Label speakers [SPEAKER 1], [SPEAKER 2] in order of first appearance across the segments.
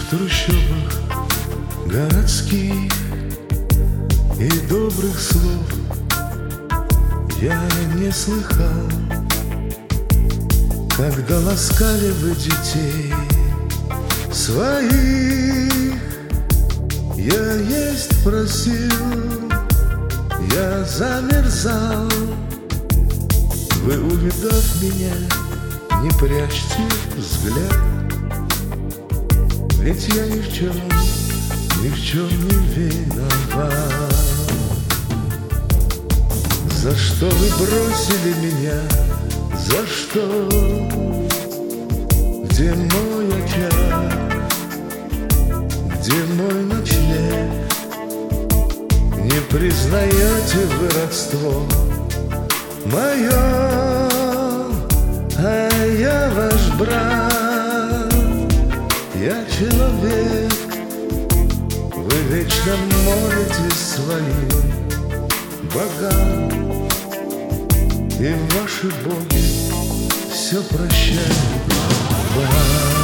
[SPEAKER 1] трущобах городских, и добрых слов я не слыхал, когда ласкали вы детей своих. Я есть просил, я замерзал. Вы, увидав меня, не прячьте взгляд, ведь я ни в чем не виноват. За что вы бросили меня? За что? Где мой очаг? Где мой ночлег? Не признаете вы родство мое, а я ваш брат. Я человек, вы вечно молитесь своим богам, и ваши боги все прощают вам.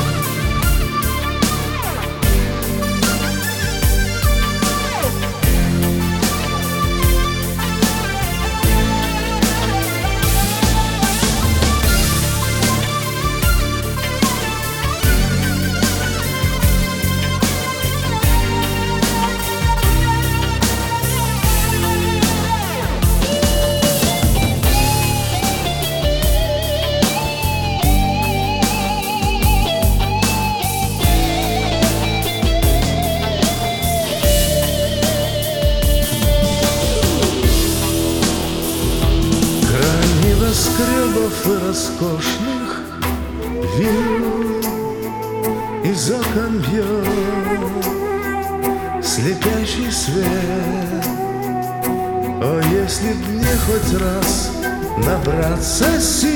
[SPEAKER 1] Небоскребов и роскошных вилл из окон бьет слепящий свет. О, если б мне хоть раз набраться сил,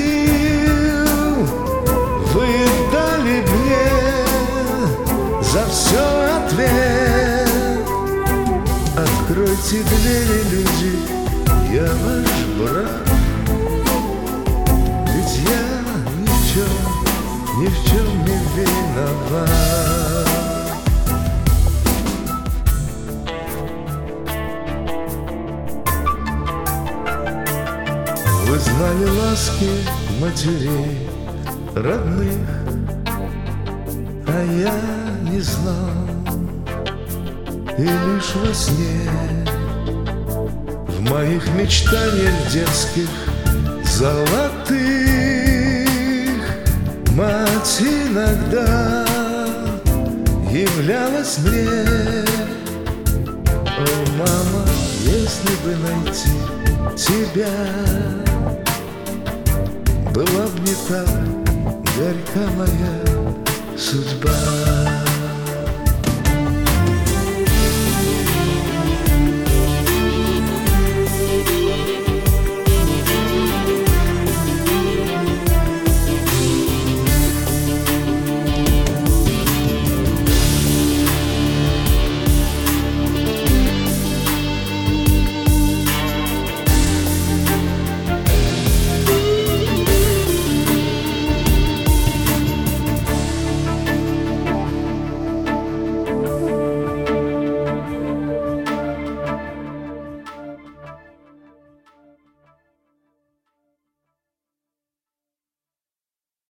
[SPEAKER 1] вы дали мне за все ответ. Откройте двери, люди, я ваш брат. Ни в чем не виноват. Вы знали ласки матерей родных, а я не знал. И лишь во сне, в моих мечтаниях детских золотых, мать иногда являлась мне. О, мама, если бы найти тебя, была б не так горька моя судьба.